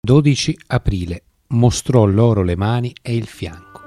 12 aprile. Mostrò loro le mani e il fianco.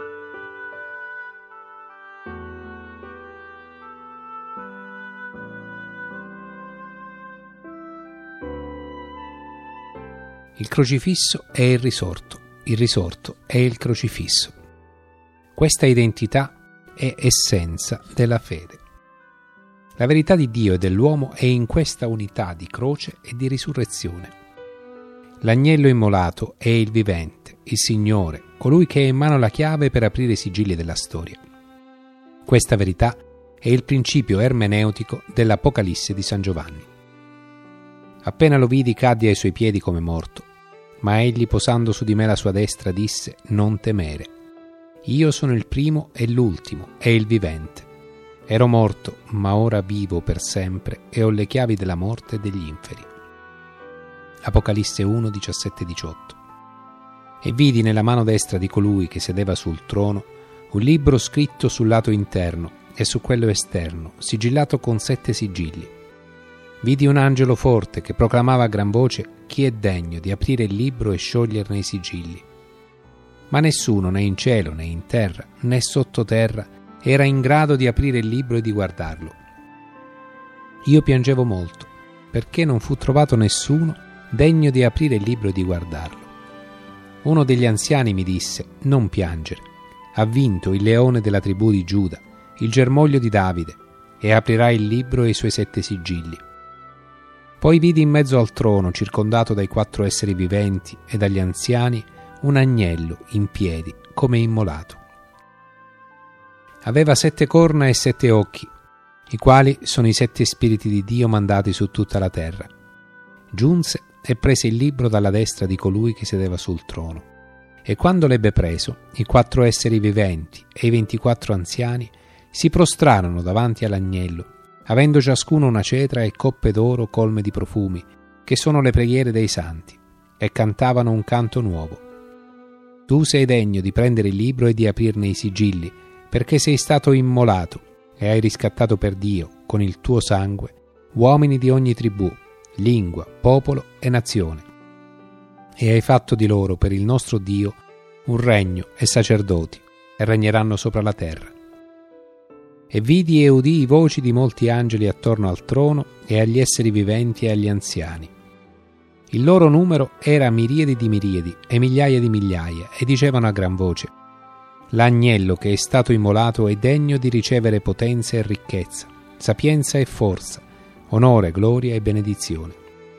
Il crocifisso è il risorto è il crocifisso. Questa identità è essenza della fede. La verità di Dio e dell'uomo è in questa unità di croce e di risurrezione. L'agnello immolato è il vivente, il Signore, colui che ha in mano la chiave per aprire i sigilli della storia. Questa verità è il principio ermeneutico dell'Apocalisse di San Giovanni. Appena lo vidi caddi ai suoi piedi come morto, ma egli, posando su di me la sua destra, disse: «Non temere. Io sono il primo e l'ultimo e il vivente. Ero morto, ma ora vivo per sempre e ho le chiavi della morte e degli inferi». Apocalisse 1, 17-18. E vidi nella mano destra di colui che sedeva sul trono un libro scritto sul lato interno e su quello esterno, sigillato con 7 sigilli. Vidi un angelo forte che proclamava a gran voce: «Chi è degno di aprire il libro e scioglierne i sigilli?» Ma nessuno, né in cielo, né in terra, né sottoterra, era in grado di aprire il libro e di guardarlo. Io piangevo molto, perché non fu trovato nessuno degno di aprire il libro e di guardarlo. Uno degli anziani mi disse: «Non piangere. Ha vinto il leone della tribù di Giuda, il germoglio di Davide, e aprirà il libro e i suoi 7 sigilli». Poi vidi in mezzo al trono, circondato dai 4 esseri viventi e dagli anziani, un agnello in piedi, come immolato. Aveva 7 corna e 7 occhi, i quali sono i 7 spiriti di Dio mandati su tutta la terra. Giunse e prese il libro dalla destra di colui che sedeva sul trono. E quando l'ebbe preso, i 4 esseri viventi e i 24 anziani si prostrarono davanti all'agnello, avendo ciascuno una cetra e coppe d'oro colme di profumi, che sono le preghiere dei santi, e cantavano un canto nuovo. Tu sei degno di prendere il libro e di aprirne i sigilli, perché sei stato immolato e hai riscattato per Dio, con il tuo sangue, uomini di ogni tribù, lingua, popolo e nazione. E hai fatto di loro, per il nostro Dio, un regno e sacerdoti, e regneranno sopra la terra. E vidi e udii voci di molti angeli attorno al trono e agli esseri viventi e agli anziani. Il loro numero era miriadi di miriadi e migliaia di migliaia, e dicevano a gran voce: «L'agnello che è stato immolato è degno di ricevere potenza e ricchezza, sapienza e forza, onore, gloria e benedizione».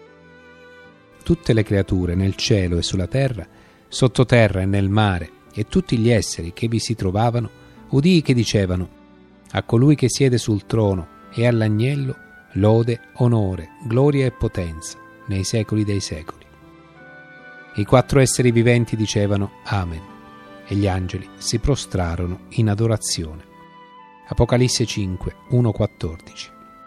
Tutte le creature nel cielo e sulla terra, sottoterra e nel mare, e tutti gli esseri che vi si trovavano, udii che dicevano: «A colui che siede sul trono e all'agnello lode, onore, gloria e potenza nei secoli dei secoli». I 4 esseri viventi dicevano: «Amen», e gli angeli si prostrarono in adorazione. Apocalisse 5, 1-14.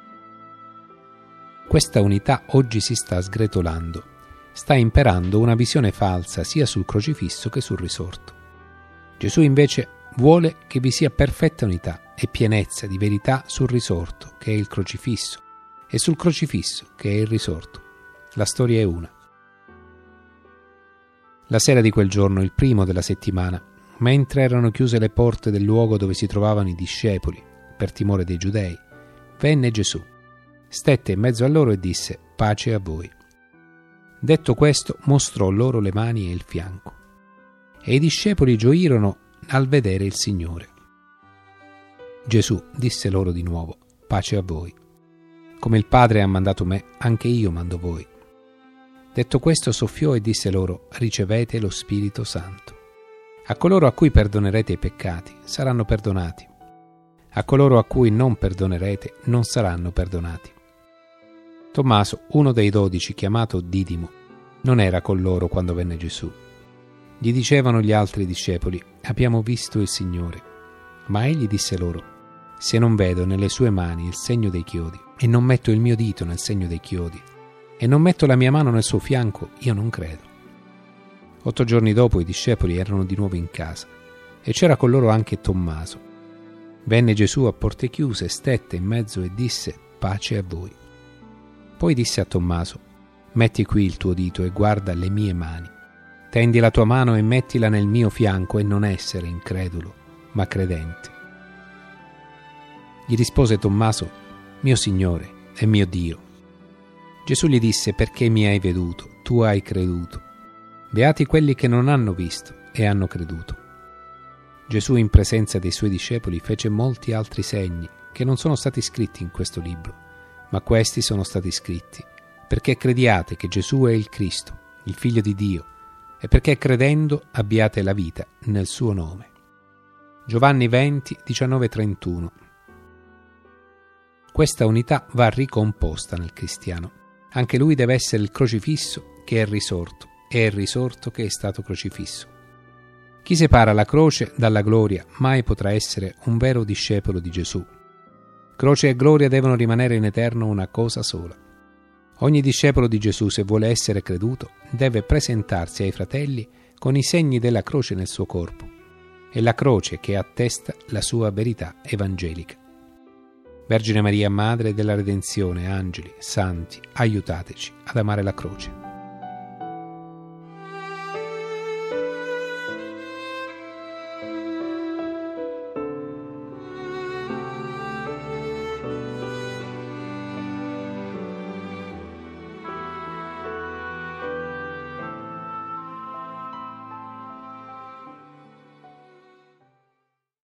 Questa unità oggi si sta sgretolando, sta imperando una visione falsa sia sul crocifisso che sul risorto. Gesù invece vuole che vi sia perfetta unità e pienezza di verità sul risorto, che è il crocifisso, e sul crocifisso, che è il risorto. La storia è una. La sera di quel giorno, il primo della settimana, mentre erano chiuse le porte del luogo dove si trovavano i discepoli, per timore dei giudei, venne Gesù, stette in mezzo a loro e disse: «Pace a voi». Detto questo, mostrò loro le mani e il fianco. E i discepoli gioirono al vedere il Signore. Gesù disse loro di nuovo: «Pace a voi. Come il Padre ha mandato me, anche io mando voi». Detto questo, soffiò e disse loro: «Ricevete lo Spirito Santo. A coloro a cui perdonerete i peccati saranno perdonati. A coloro a cui non perdonerete non saranno perdonati». Tommaso, uno dei 12, chiamato Didimo, non era con loro quando venne Gesù. Gli dicevano gli altri discepoli: «Abbiamo visto il Signore». Ma egli disse loro: «Se non vedo nelle sue mani il segno dei chiodi, e non metto il mio dito nel segno dei chiodi, e non metto la mia mano nel suo fianco, io non credo». 8 giorni dopo i discepoli erano di nuovo in casa, e c'era con loro anche Tommaso. Venne Gesù a porte chiuse, stette in mezzo e disse: «Pace a voi». Poi disse a Tommaso: Metti qui il tuo dito e guarda le mie mani. Tendi la tua mano e mettila nel mio fianco e non essere incredulo, ma credente. Gli rispose Tommaso: mio Signore e mio Dio. Gesù gli disse: perché mi hai veduto, tu hai creduto. Beati quelli che non hanno visto e hanno creduto. Gesù, in presenza dei suoi discepoli, fece molti altri segni che non sono stati scritti in questo libro, ma questi sono stati scritti perché crediate che Gesù è il Cristo, il Figlio di Dio, e perché credendo abbiate la vita nel suo nome. Giovanni 20, 19-31. Questa unità va ricomposta nel cristiano. Anche lui deve essere il crocifisso che è risorto, e il risorto che è stato crocifisso. Chi separa la croce dalla gloria mai potrà essere un vero discepolo di Gesù. Croce e gloria devono rimanere in eterno una cosa sola. Ogni discepolo di Gesù, se vuole essere creduto, deve presentarsi ai fratelli con i segni della croce nel suo corpo. È la croce che attesta la sua verità evangelica. Vergine Maria, Madre della Redenzione, angeli, santi, aiutateci ad amare la croce.